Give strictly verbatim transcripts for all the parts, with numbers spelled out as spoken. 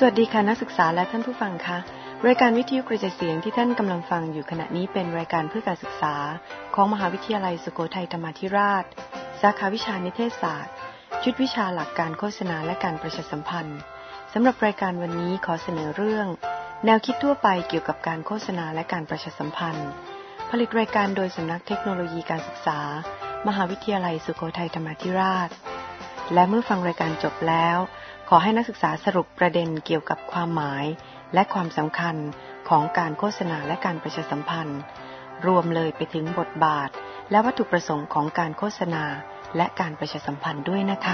วัสดีค่ะนักศึกษาและท่านผู้ฟังคะรายการวิทยุกระจายเสียงที่ท่านกำลังฟังอยู่ขณะนี้เป็นรายการเพื่อการศึกษาของมหาวิทยาลัยสุโขทัยธรรมาธิราชสาขาวิชานิเทศศาสตร์ชุดวิชาหลักการโฆษณาและการประชาสัมพันธ์สำหรับรายการวันนี้ขอเสนอเรื่องแนวคิดทั่วไปเกี่ยวกับการโฆษณาและการประชาสัมพันธ์ผลิตรายการโดยสำนักเทคโนโลยีการศึกษามหาวิทยาลัยสุโขทัยธรรมาธิราชและเมื่อฟังรายการจบแล้วขอให้นักศึกษาสรุปประเด็นเกี่ยวกับความหมายและความสำคัญของการโฆษณาและการประชาสัมพันธ์รวมเลยไปถึงบทบาทและวัตถุประสงค์ของการโฆษณาและการประชาสัมพันธ์ด้วยนะคะ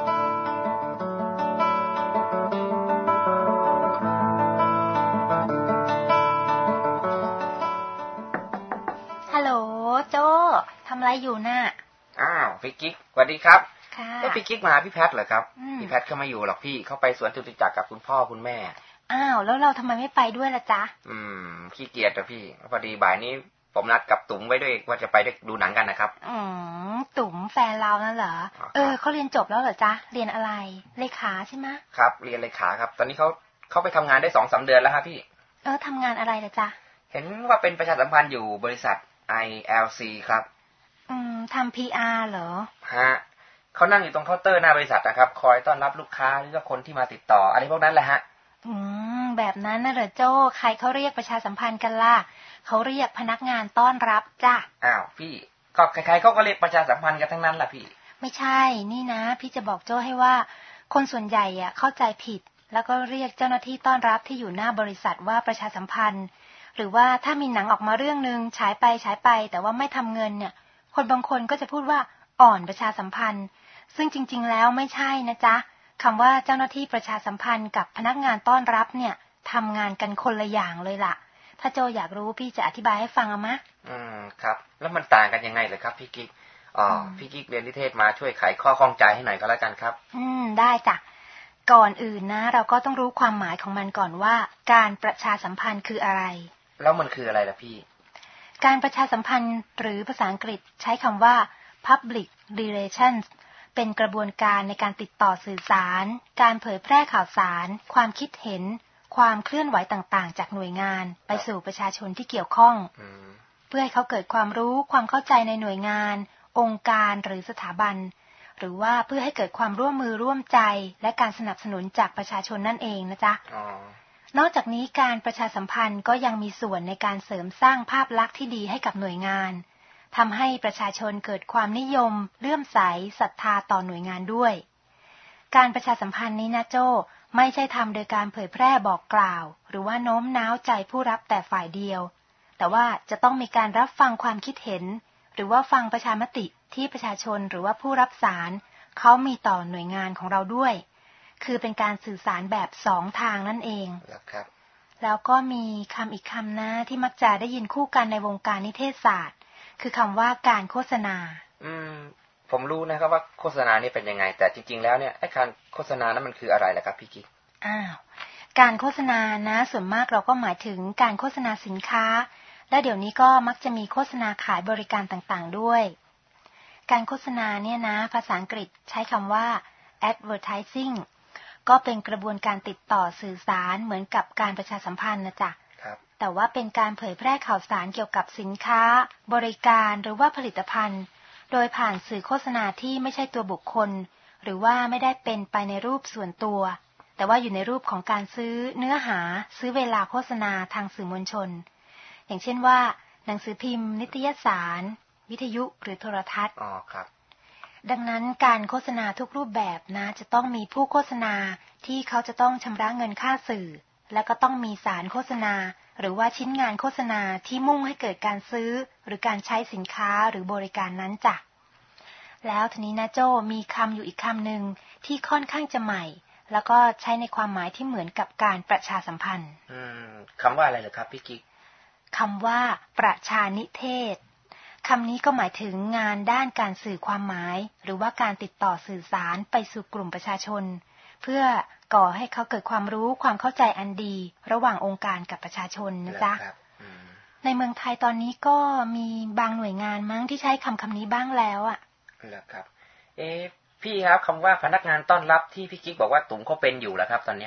ฮัลโหลโจ้ทำอะไรอยู่น่ะอ้าวพี่กิ๊กสวัสดีครับค่ะแล้วพี่กิ๊กมาหาพี่แพทเหรอครับพี่แพทเขาไม่อยู่หรอกพี่เขาไปสวนจตุจักรกับคุณพ่อคุณแม่อ้าวแล้วเราทำไมไม่ไปด้วยล่ะจ๊ะอืมขี้เกียจอะพี่พอดีบ่ายนี้ผมนัดกับตุ๋มไว้ด้วยว่าจะไปดูหนังกันนะครับอืมตุ๋มแฟนเรานั่นเหรอเออเขาเรียนจบแล้วเหรอจ๊ะเรียนอะไรเลขาใช่ไหมครับเรียนเลขาครับตอนนี้เขาเขาไปทำงานได้สองสามเดือนแล้วครับพี่เออทำงานอะไรล่ะจ๊ะเห็นว่าเป็นประชาสัมพันธ์อยู่บริษัท ไอ แอล ซี ครับอืมทำ พี อาร์ เหรอฮะเขานั่งอยู่ตรงเคาน์เตอร์หน้าบริษัทนะครับคอยต้อนรับลูกค้าหรือว่าคนที่มาติดต่ออะไรพวกนั้นแหละฮะอืมแบบนั้นน่ะเหรอโจ้ใครเขาเรียกประชาสัมพันธ์กันล่ะเขาเรียกพนักงานต้อนรับจ้ะอ้าวพี่ก็ใครๆเขาก็เรียกประชาสัมพันธ์กันทั้งนั้นแหละพี่ไม่ใช่นี่นะพี่จะบอกโจ้ให้ว่าคนส่วนใหญ่อ่ะเข้าใจผิดแล้วก็เรียกเจ้าหน้าที่ต้อนรับที่อยู่หน้าบริษัทว่าประชาสัมพันธ์หรือว่าถ้ามีหนังออกมาเรื่องนึงฉายไปฉายไปแต่ว่าไม่ทำเงินเนี่ยคนบางคนก็จะพูดว่าอ่อนประชาสัมพันธ์ซึ่งจริงๆแล้วไม่ใช่นะจ๊ะคำว่าเจ้าหน้าที่ประชาสัมพันธ์กับพนักงานต้อนรับเนี่ยทำงานกันคนละอย่างเลยล่ะถ้าโจอยากรู้พี่จะอธิบายให้ฟังเอามะอืมครับแล้วมันต่างกันยังไงเลยครับพี่กิ๊กอ๋อพี่กิ๊กเรียนนิเทศมาช่วยไขข้อข้องใจให้หน่อยก็แล้วกันครับอืมได้จ้ะก่อนอื่นนะเราก็ต้องรู้ความหมายของมันก่อนว่าการประชาสัมพันธ์คืออะไรแล้วมันคืออะไรล่ะพี่การประชาสัมพันธ์หรือภาษาอังกฤษใช้คำว่า public relations เป็นกระบวนการในการติดต่อสื่อสารการเผยแพร่ข่าวสารความคิดเห็นความเคลื่อนไหวต่างๆจากหน่วยงานไปสู่ประชาชนที่เกี่ยวข้องเพื่อให้เขาเกิดความรู้ความเข้าใจในหน่วยงานองค์การหรือสถาบันหรือว่าเพื่อให้เกิดความร่วมมือร่วมใจและการสนับสนุนจากประชาชนนั่นเองนะจ๊ะนอกจากนี้การประชาสัมพันธ์ก็ยังมีส่วนในการเสริมสร้างภาพลักษณ์ที่ดีให้กับหน่วยงานทำให้ประชาชนเกิดความนิยมเลื่อมใสศรัทธาต่อหน่วยงานด้วยการประชาสัมพันธ์นี้นะโจ้ไม่ใช่ทำโดยการเผยแพร่บอกกล่าวหรือว่าโน้มน้าวใจผู้รับแต่ฝ่ายเดียวแต่ว่าจะต้องมีการรับฟังความคิดเห็นหรือว่าฟังประชามติที่ประชาชนหรือว่าผู้รับสารเขามีต่อหน่วยงานของเราด้วยคือเป็นการสื่อสารแบบสองทางนั่นเองครับแล้วก็มีคำอีกคำนะที่มักจะได้ยินคู่กันในวงการนิเทศศาสตร์คือคำว่าการโฆษณาอืมผมรู้นะครับว่าโฆษณานี่เป็นยังไงแต่จริงๆแล้วเนี่ยไอ้การโฆษณานั้นมันคืออะไรล่ะครับพี่กิ๊กอ้าวการโฆษณานะส่วนมากเราก็หมายถึงการโฆษณาสินค้าและเดี๋ยวนี้ก็มักจะมีโฆษณาขายบริการต่างๆด้วยการโฆษณาเนี่ยนะภาษาอังกฤษใช้คำว่า advertising ก็เป็นกระบวนการติดต่อสื่อสารเหมือนกับการประชาสัมพันธ์นะจ๊ะแต่ว่าเป็นการเผยแพร่ข่าวสารเกี่ยวกับสินค้าบริการหรือว่าผลิตภัณฑ์โดยผ่านสื่อโฆษณาที่ไม่ใช่ตัวบุคคลหรือว่าไม่ได้เป็นไปในรูปส่วนตัวแต่ว่าอยู่ในรูปของการซื้อเนื้อหาซื้อเวลาโฆษณาทางสื่อมวลชนอย่างเช่นว่าหนังสือพิมพ์นิตยสารวิทยุหรือโทรทัศน์อ๋อครับดังนั้นการโฆษณาทุกรูปแบบนะจะต้องมีผู้โฆษณาที่เขาจะต้องชำระเงินค่าสื่อและก็ต้องมีสารโฆษณาหรือว่าชิ้นงานโฆษณาที่มุ่งให้เกิดการซื้อหรือการใช้สินค้าหรือบริการนั้นจ้ะแล้วทีนี้นะโจ้มีคำอยู่อีกคำหนึ่งที่ค่อนข้างจะใหม่แล้วก็ใช้ในความหมายที่เหมือนกับการประชาสัมพันธ์อืมคำว่าอะไรเหรอครับพี่กิ๊กคำว่าประชานิเทศคำนี้ก็หมายถึงงานด้านการสื่อความหมายหรือว่าการติดต่อสื่อสารไปสู่กลุ่มประชาชนเพื่อก่อให้เขาเกิดความรู้ความเข้าใจอันดีระหว่างองค์การกับประชาชนนะจ๊ะในเมืองไทยตอนนี้ก็มีบางหน่วยงานมั้งที่ใช้คำคำนี้บ้างแล้วอ่ะเหรอครับเอ๊ะพี่ครับคำว่าพนักงานต้อนรับที่พี่กิ๊กบอกว่าตุ๋มเขาเป็นอยู่แล้วครับตอนเนี้ย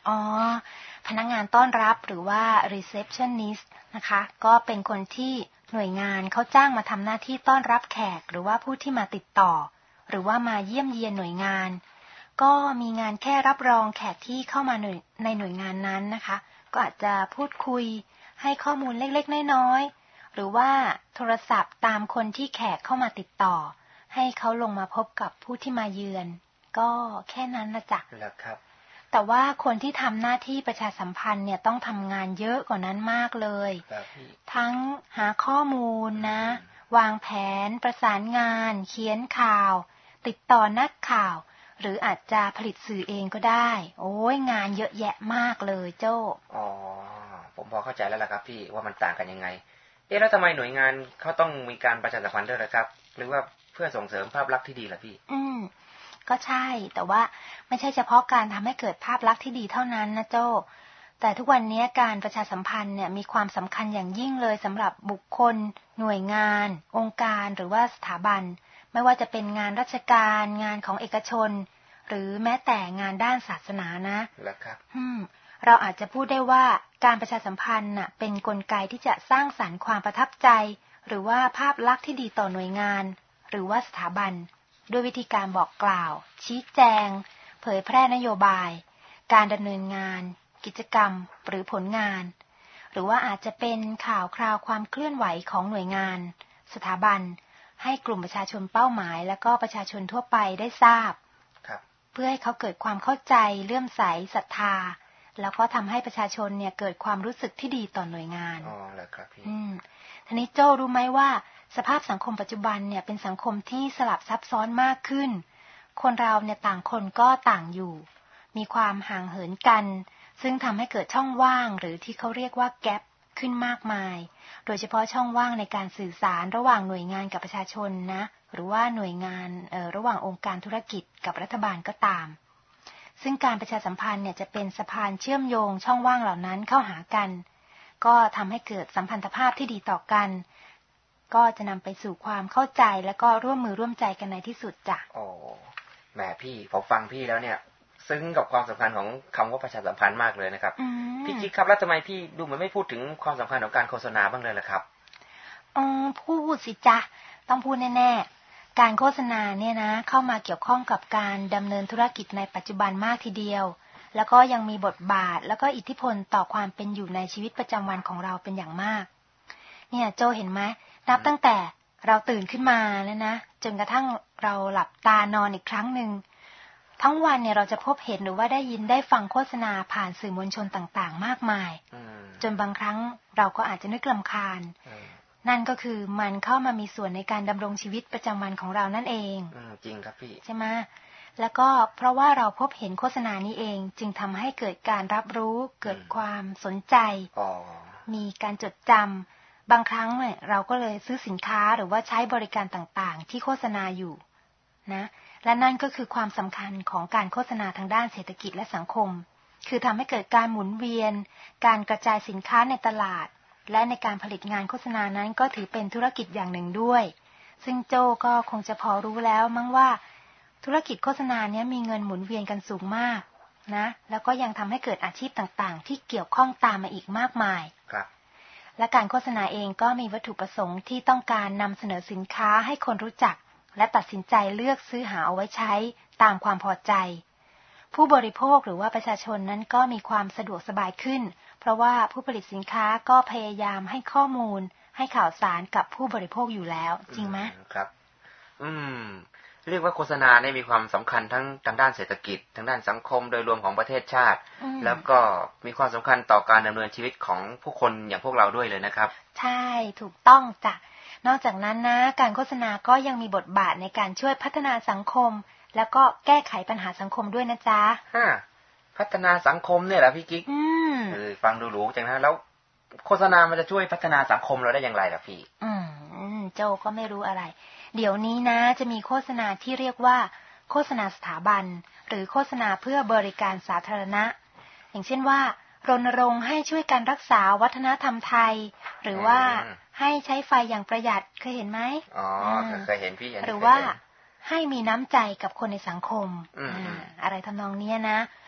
อ๋อพนักงานต้อนรับหรือว่า receptionist นะคะก็เป็นคนที่หน่วยงานเขาจ้างมาทำหน้าที่ต้อนรับแขกหรือว่าผู้ที่มาติดต่อหรือว่ามาเยี่ยมเยียนหน่วยงานก็มีงานแค่รับรองแขกที่เข้ามาในหน่วยงานนั้นนะคะก็อาจจะพูดคุยให้ข้อมูลเล็กๆน้อยๆหรือว่าโทรศัพท์ตามคนที่แขกเข้ามาติดต่อให้เขาลงมาพบกับผู้ที่มาเยือนก็แค่นั้นละจ้ะแล้วครับแต่ว่าคนที่ทำหน้าที่ประชาสัมพันธ์เนี่ยต้องทำงานเยอะกว่านั้นมากเลยทั้งหาข้อมูลนะวางแผนประสานงานเขียนข่าวติดต่อนักข่าวหรืออาจจะผลิตสื่อเองก็ได้โอ้ยงานเยอะแยะมากเลยโจ้อ๋อผมพอเข้าใจแล้วล่ะครับพี่ว่ามันต่างกันยังไงเอ๊ะแล้วทำไมหน่วยงานเขาต้องมีการประชาสัมพันธ์ด้วยล่ะครับหรือว่าเพื่อส่งเสริมภาพลักษณ์ที่ดีล่ะพี่อืมก็ใช่แต่ว่าไม่ใช่เฉพาะการทำให้เกิดภาพลักษณ์ที่ดีเท่านั้นนะโจ้แต่ทุกวันนี้การประชาสัมพันธ์เนี่ยมีความสำคัญอย่างยิ่งเลยสำหรับบุคคลหน่วยงานองค์การหรือว่าสถาบันไม่ว่าจะเป็นงานราชการงานของเอกชนหรือแม้แต่งานด้านศาสนานะแล้วครับอืมเราอาจจะพูดได้ว่าการประชาสัมพันธ์น่ะเป็นกลไกที่จะสร้างสรรค์ความประทับใจหรือว่าภาพลักษณ์ที่ดีต่อหน่วยงานหรือว่าสถาบันด้วยวิธีการบอกกล่าวชี้แจงเผยแพร่นโยบายการดำเนินงานกิจกรรมหรือผลงานหรือว่าอาจจะเป็นข่าวคราวความเคลื่อนไหวของหน่วยงานสถาบันให้กลุ่มประชาชนเป้าหมายและก็ประชาชนทั่วไปได้ทราบเพื่อให้เขาเกิดความเข้าใจเลื่อมใสศรัทธาแล้วก็ทำให้ประชาชนเนี่ยเกิดความรู้สึกที่ดีต่อหน่วยงานอ๋อแล้วครับพี่อืมทีนี้โจ้รู้ไหมว่าสภาพสังคมปัจจุบันเนี่ยเป็นสังคมที่สลับซับซ้อนมากขึ้นคนเราเนี่ยต่างคนก็ต่างอยู่มีความห่างเหินกันซึ่งทำให้เกิดช่องว่างหรือที่เขาเรียกว่าแกปขึ้นมากมายโดยเฉพาะช่องว่างในการสื่อสารระหว่างหน่วยงานกับประชาชนนะหรือว่าหน่วยงานเอ่อระหว่างองค์การธุรกิจกับรัฐบาลก็ตามซึ่งการประชาสัมพันธ์เนี่ยจะเป็นสะพานเชื่อมโยงช่องว่างเหล่านั้นเข้าหากันก็ทำให้เกิดสัมพันธภาพที่ดีต่อกันก็จะนำไปสู่ความเข้าใจและก็ร่วมมือร่วมใจกันในที่สุดจ้ะโอ้แหมพี่ผมฟังพี่แล้วเนี่ยซึ้งกับความสำคัญของคำว่าประชาสัมพันธ์มากเลยนะครับพี่กิ๊กครับแล้วทำไมพี่ดูเหมือนไม่พูดถึงความสำคัญของการโฆษณาบ้างเลยล่ะครับอ๋อพูดสิจ๊ะต้องพูดแน่ๆการโฆษณาเนี่ยนะเข้ามาเกี่ยวข้องกับการดำเนินธุรกิจในปัจจุบันมากทีเดียวแล้วก็ยังมีบทบาทแล้วก็อิทธิพลต่อความเป็นอยู่ในชีวิตประจำวันของเราเป็นอย่างมากเนี่ยโจเห็นไหมนับตั้งแต่เราตื่นขึ้นมาแล้วนะจนกระทั่งเราหลับตานอนอีกครั้งหนึ่งทั้งวันเนี่ยเราจะพบเห็นหรือว่าได้ยินได้ฟังโฆษณาผ่านสื่อมวลชนต่างๆมากมายจนบางครั้งเราก็อาจจะนึกรำคาญนั่นก็คือมันเข้ามามีส่วนในการดำรงชีวิตประจำวันของเรานั่นเองจริงครับพี่ใช่ไหมแล้วก็เพราะว่าเราพบเห็นโฆษณานี้เองจึงทำให้เกิดการรับรู้เกิดความสนใจมีการจดจำบางครั้งเนี่ยเราก็เลยซื้อสินค้าหรือว่าใช้บริการต่างๆที่โฆษณาอยู่นะและนั่นก็คือความสำคัญของการโฆษณาทางด้านเศรษฐกิจและสังคมคือทำให้เกิดการหมุนเวียนการกระจายสินค้าในตลาดและในการผลิตงานโฆษณานั้นก็ถือเป็นธุรกิจอย่างหนึ่งด้วยซึ่งโจ้ก็คงจะพอรู้แล้วมั้งว่าธุรกิจโฆษณาเนี้ยมีเงินหมุนเวียนกันสูงมากนะแล้วก็ยังทำให้เกิดอาชีพต่างๆที่เกี่ยวข้องตามมาอีกมากมายครับและการโฆษณาเองก็มีวัตถุประสงค์ที่ต้องการนำเสนอสินค้าให้คนรู้จักและตัดสินใจเลือกซื้อหาเอาไว้ใช้ตามความพอใจผู้บริโภคหรือว่าประชาชนนั้นก็มีความสะดวกสบายขึ้นเพราะว่าผู้ผลิตสินค้าก็พยายามให้ข้อมูลให้ข่าวสารกับผู้บริโภคอยู่แล้วจริงไหมครับอืมเรียกว่าโฆษณาเนี่ยมีความสำคัญทั้งทางด้านเศรษฐกิจทางด้านสังคมโดยรวมของประเทศชาติแล้วก็มีความสำคัญต่อการดำเนินชีวิตของผู้คนอย่างพวกเราด้วยเลยนะครับใช่ถูกต้องจ้ะนอกจากนั้นนะการโฆษณาก็ยังมีบทบาทในการช่วยพัฒนาสังคมแล้วก็แก้ไขปัญหาสังคมด้วยนะจ๊ะฮะพัฒนาสังคมเนี่ยเหรอพี่กิ๊กเออฟังดูหรูจังนะแล้วโฆษณามันจะช่วยพัฒนาสังคมเราได้อย่างไรล่ะพี่อืมโจก็ไม่รู้อะไรเดี๋ยวนี้นะจะมีโฆษณาที่เรียกว่าโฆษณาสถาบันหรือโฆษณาเพื่อบริการสาธารณะอย่างเช่นว่ารณรงค์ให้ช่วยการรักษาวัฒนธรรมไทยหรือว่าให้ใช้ไฟอย่างประหยัดเคยเห็นไหมอ๋อเคยเห็นพี่หรือว่าให้มีน้ำใจกับคนในสังคมอะไรทำนองนี้นะ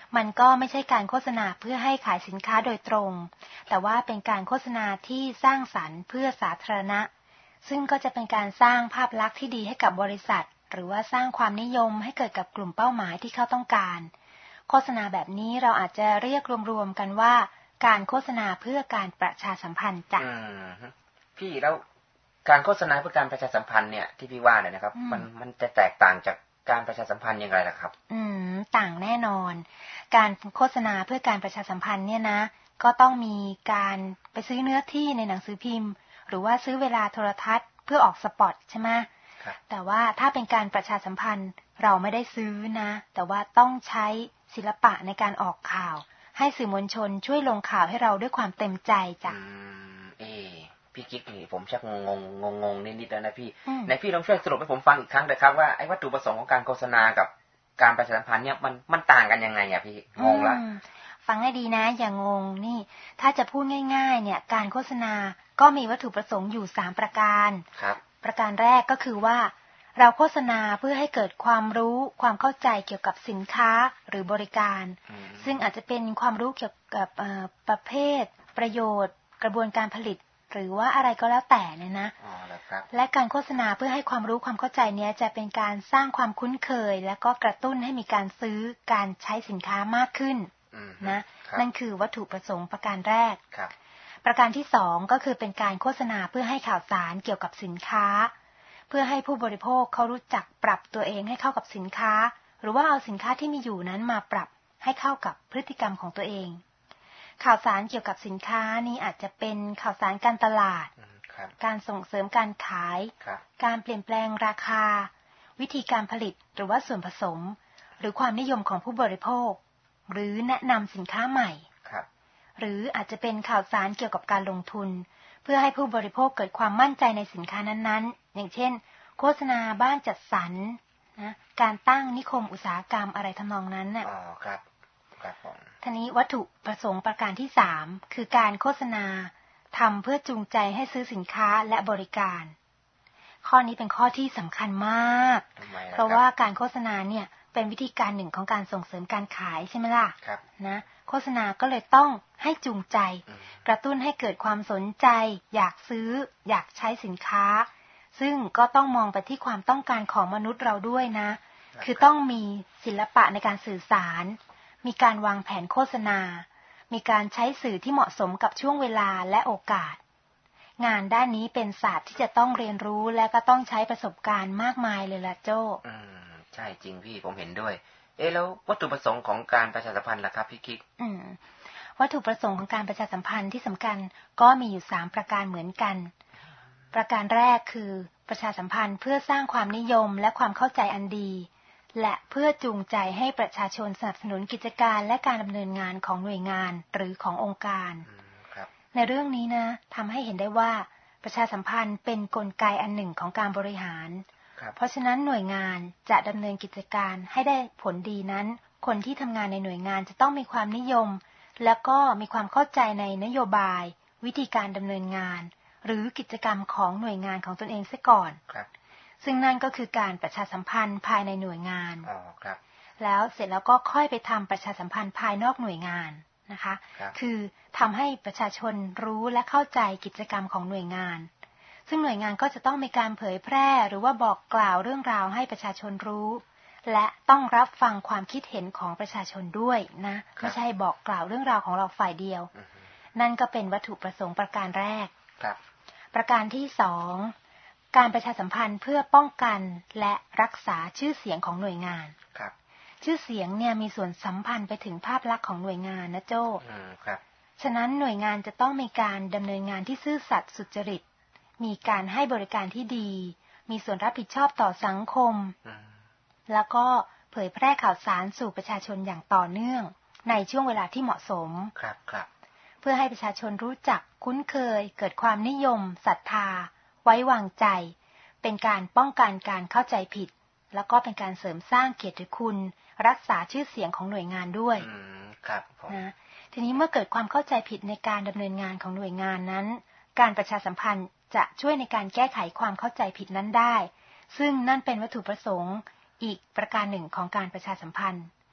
มันก็ไม่ใช่การโฆษณาเพื่อให้ขายสินค้าโดยตรงแต่ว่าเป็นการโฆษณาที่สร้างสรรค์เพื่อสาธารณะซึ่งก็จะเป็นการสร้างภาพลักษณ์ที่ดีให้กับบริษัทหรือว่าสร้างความนิยมให้เกิดกับกลุ่มเป้าหมายที่เขาต้องการโฆษณาแบบนี้เราอาจจะเรียกรวมๆกันว่าการโฆษณาเพื่อการประชาสัมพันธ์จ้ะพี่แล้วการโฆษณาเพื่อการประชาสัมพันธ์เนี่ยที่พี่ว่าเนี่ยนะครับมันมันจะแตกต่างจากการประชาสัมพันธ์ยังไงล่ะครับอืมต่างแน่นอนการโฆษณาเพื่อการประชาสัมพันธ์เนี่ยนะก็ต้องมีการไปซื้อเนื้อที่ในหนังสือพิมพ์หรือว่าซื้อเวลาโทรทัศน์เพื่อออกสปอตใช่ไหมแต่ว่าถ้าเป็นการประชาสัมพันธ์เราไม่ได้ซื้อนะแต่ว่าต้องใช้ศิลปะในการออกข่าวให้สื่อมวลชนช่วยลงข่าวให้เราด้วยความเต็มใจจ้ะอืมเอพี่กิ๊กนี่ผมชักงงงงงนิดๆแล้วนะพี่ในพี่ลองช่วยสรุปให้ผมฟังอีกครั้งเลยครับว่าไอ้วัตถุประสงค์ของการโฆษณากับการประชาสัมพันธ์เนี่ยมันมันต่างกันยังไงอ่ะพี่งงละฟังให้ดีนะอย่างงงนี่ถ้าจะพูดง่ายๆเนี่ยการโฆษณาก็มีวัตถุประสงค์อยู่สามประการครับประการแรกก็คือว่าเราโฆษณาเพื่อให้เกิดความรู้ความเข้าใจเกี่ยวกับสินค้าหรือบริการซึ่งอาจจะเป็นความรู้เกี่ยวกับประเภทประโยชน์กระบวนการผลิตหรือว่าอะไรก็แล้วแต่เนี่ยนะและการโฆษณาเพื่อให้ความรู้ความเข้าใจเนี้ยจะเป็นการสร้างความคุ้นเคยและก็กระตุ้นให้มีการซื้อการใช้สินค้ามากขึ้นนะนั่นคือวัตถุประสงค์ประการแรกประการที่สองก็คือเป็นการโฆษณาเพื่อให้ข่าวสารเกี่ยวกับสินค้าเพื่อให้ผู้บริโภคเขารู้จักปรับตัวเองให้เข้ากับสินค้าหรือว่าเอาสินค้าที่มีอยู่นั้นมาปรับให้เข้ากับพฤติกรรมของตัวเองข่าวสารเกี่ยวกับสินค้านี้อาจจะเป็นข่าวสารการตลาดการส่งเสริมการขายการเปลี่ยนแปลงราคาวิธีการผลิตหรือว่าส่วนผสมหรือความนิยมของผู้บริโภคหรือแนะนำสินค้าใหม่หรืออาจจะเป็นข่าวสารเกี่ยวกับการลงทุนเพื่อให้ผู้บริโภคเกิดความมั่นใจในสินค้านั้นๆอย่างเช่นโฆษณาบ้านจัดสรรนะการตั้งนิคมอุตสาหกรรมอะไรทำนองนั้นน่ะอ๋อครับครับผมทีนี้วัตถุประสงค์ประการที่สามคือการโฆษณาทำเพื่อจูงใจให้ซื้อสินค้าและบริการข้อนี้เป็นข้อที่สำคัญมากเพราะว่าการโฆษณาเนี่ยเป็นวิธีการหนึ่งของการส่งเสริมการขายใช่ไหมล่ะนะโฆษณาก็เลยต้องให้จูงใจกระตุ้นให้เกิดความสนใจอยากซื้ออยากใช้สินค้าซึ่งก็ต้องมองไปที่ความต้องการของมนุษย์เราด้วยนะคือต้องมีศิลปะในการสื่อสารมีการวางแผนโฆษณามีการใช้สื่อที่เหมาะสมกับช่วงเวลาและโอกาสงานด้านนี้เป็นศาสตร์ที่จะต้องเรียนรู้และก็ต้องใช้ประสบการณ์มากมายเลยล่ะโจ้อืมใช่จริงพี่ผมเห็นด้วยเอ๊ะแล้ววัตถุประสงค์ของการประชาสัมพันธ์ล่ะครับพี่กิ๊กอืมวัตถุประสงค์ของการประชาสัมพันธ์ที่สำคัญก็มีอยู่สามประการเหมือนกันประการแรกคือประชาสัมพันธ์เพื่อสร้างความนิยมและความเข้าใจอันดีและเพื่อจูงใจให้ประชาชนสนับสนุนกิจการและการดำเนินงานของหน่วยงานหรือขององค์การในเรื่องนี้นะทำให้เห็นได้ว่าประชาสัมพันธ์เป็นกลไกอันหนึ่งของการบริหารเพราะฉะนั้นหน่วยงานจะดำเนินกิจการให้ได้ผลดีนั้นคนที่ทำงานในหน่วยงานจะต้องมีความนิยมและก็มีความเข้าใจในนโยบายวิธีการดำเนินงานหรือกิจกรรมของหน่วยงานของตนเองเสียก่อนซึ่งนั่นก็คือการประชาสัมพันธ์ภายในหน่วยงานแล้วเสร็จแล้วก็ค่อยไปทำประชาสัมพันธ์ภายนอกหน่วยงานนะคะคือทำให้ประชาชนรู้และเข้าใจกิจกรรมของหน่วยงานซึ่งหน่วยงานก็จะต้องมีการเผยแพร่หรือว่าบอกกล่าวเรื่องราวให้ประชาชนรู้และต้องรับฟังความคิดเห็นของประชาชนด้วยนะไม่ใช่บอกกล่าวเรื่องราวของเราฝ่ายเดียวนั่นก็เป็นวัตถุประสงค์ประการแรกประการที่สองการประชาสัมพันธ์เพื่อป้องกันและรักษาชื่อเสียงของหน่วยงานชื่อเสียงเนี่ยมีส่วนสัมพันธ์ไปถึงภาพลักษณ์ของหน่วยงานนะโจ้ฉะนั้นหน่วยงานจะต้องมีการดำเนินงานที่ซื่อสัตย์สุจริตมีการให้บริการที่ดีมีส่วนรับผิดชอบต่อสังคมแล้วก็เผยแพร่ข่าวสารสู่ประชาชนอย่างต่อเนื่องในช่วงเวลาที่เหมาะสมครับครับเพื่อให้ประชาชนรู้จักคุ้นเคยเกิดความนิยมศรัทธาไว้วางใจเป็นการป้องกันการเข้าใจผิดแล้วก็เป็นการเสริมสร้างเกียรติคุณรักษาชื่อเสียงของหน่วยงานด้วยครับนะทีนี้เมื่อเกิดความเข้าใจผิดในการดำเนินงานของหน่วยงานนั้นการประชาสัมพันธ์จะช่วยในการแก้ไขความเข้าใจผิดนั้นได้ซึ่งนั่นเป็นวัตถุประสงค์อีกประการหนึ่งของการประชาสัมพันธ์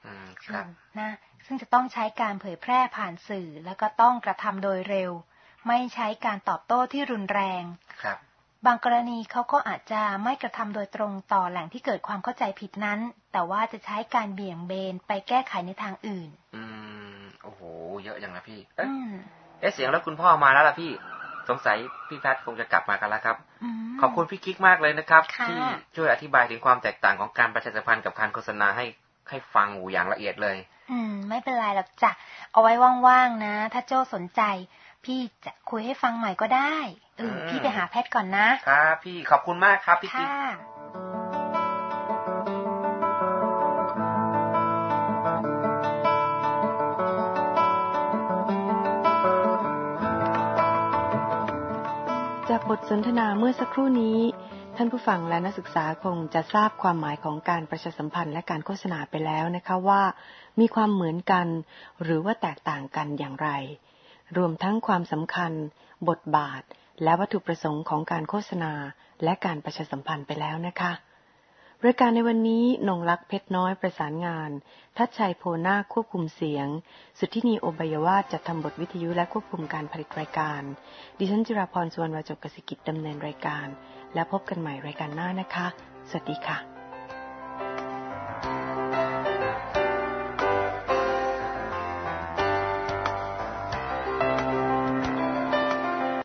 อืมครับนะซึ่งจะต้องใช้การเผยแพร่ผ่านสื่อแล้วก็ต้องกระทำโดยเร็วไม่ใช้การตอบโต้ที่รุนแรงครับบางกรณีเขาก็อาจจะไม่กระทำโดยตรงต่อแหล่งที่เกิดความเข้าใจผิดนั้นแต่ว่าจะใช้การเบี่ยงเบนไปแก้ไขในทางอื่นอืมโอ้โหเยอะอย่างนะพี่เอ๊ะเอ๊ะเสียงแล้วคุณพ่อมาแล้วล่ะพี่สงสัยพี่แพทคงจะกลับมากันแล้วครับขอบคุณพี่กิ๊กมากเลยนะครับที่ช่วยอธิบายถึงความแตกต่างของการประชาสัมพันธ์กับการโฆษณาให้ให้ฟังหูอย่างละเอียดเลยอืมไม่เป็นไรหรอกจ้ะเอาไว้ว่างๆนะถ้าโจ้สนใจพี่จะคุยให้ฟังใหม่ก็ได้เออพี่ไปหาแพทย์ก่อนนะครับพี่ขอบคุณมากครับพี่กิ๊กจากบทสนทนาเมื่อสักครู่นี้ท่านผู้ฟังและนักศึกษาคงจะทราบความหมายของการประชาสัมพันธ์และการโฆษณาไปแล้วนะคะว่ามีความเหมือนกันหรือว่าแตกต่างกันอย่างไรรวมทั้งความสำคัญบทบาทและวัตถุประสงค์ของการโฆษณาและการประชาสัมพันธ์ไปแล้วนะคะรายการในวันนี้นงลักษณ์เพชรน้อยประสานงานทัชชัยโพนาควบคุมเสียงสุทธินีโอบายวาทจัดทำบทวิทยุและควบคุมการผลิตรายการดิฉันจิราพรสุวรรณวาจกกสิกิจดำเนินรายการและพบกันใหม่รายการหน้านะคะสวัสดีค่ะ